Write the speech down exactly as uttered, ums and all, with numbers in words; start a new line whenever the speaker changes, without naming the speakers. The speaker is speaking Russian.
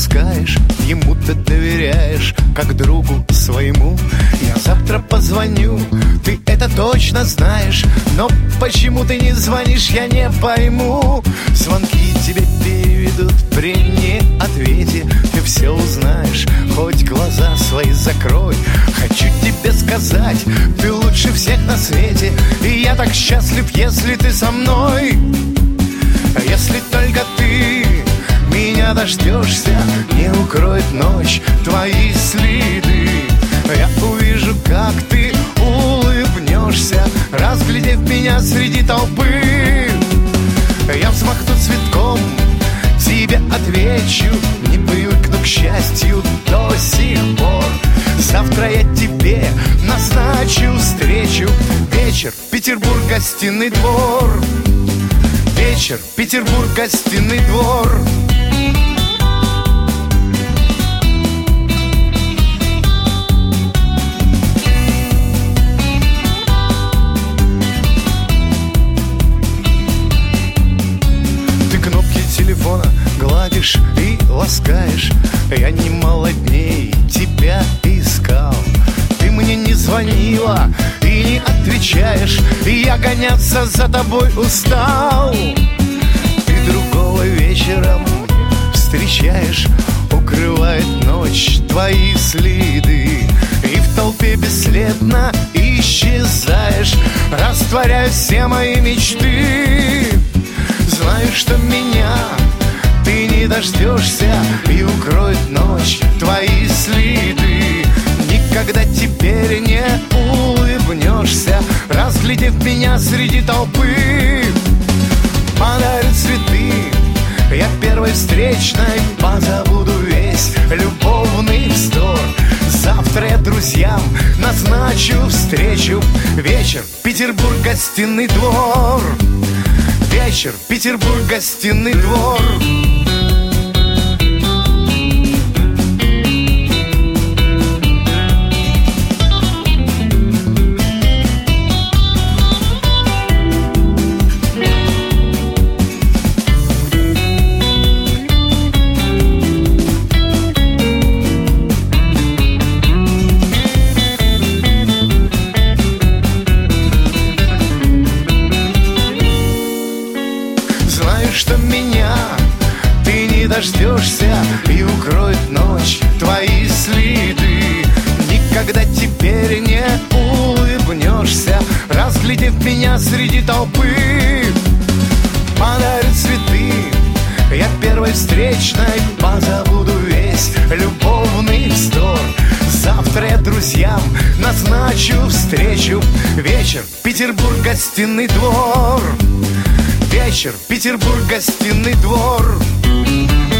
ласкаешь, ему ты доверяешь, как другу своему. Я завтра позвоню, ты это точно знаешь, но почему ты не звонишь, я не пойму. Звонки тебе переведут при неответе, ты все узнаешь, хоть глаза свои закрой. Хочу тебе сказать, ты лучше всех на свете, и я так счастлив, если ты со мной. Если только ты меня дождешься, не укроет ночь твои следы. Я увижу, как ты улыбнешься, разглядев меня среди толпы. Я взмахну цветком, тебе отвечу, не привыкну к счастью до сих пор. Завтра я тебе назначу встречу. Вечер, Петербург, гостиный двор. Вечер, Петербург, гостиный двор. Ты кнопки телефона гладишь и ласкаешь. Я немало дней тебя искал. Ты мне не звонила и не отвечаешь, и я гоняться за тобой устал. Ты другого вечером встречаешь, укрывает ночь твои следы, и в толпе бесследно исчезаешь, растворяя все мои мечты. Знаю, что меня ты не дождешься, и укроет ночь твои следы. Никогда теперь не улыбнешься, разглядев меня среди толпы. Подарю цветы я первой встречной, позабуду весь любовный вздор. Завтра я друзьям назначу встречу. Вечер, Петербург, гостиный двор. Вечер, Петербург, гостиный двор. Что меня ты не дождешься, и укроет ночь твои следы. Никогда теперь не улыбнешься, разглядев меня среди толпы. Подарю цветы я первой встречной, позабуду весь любовный вздор. Завтра я друзьям назначу встречу. Вечер, Петербург, гостиный двор. Вечер, Петербург, гостиный двор.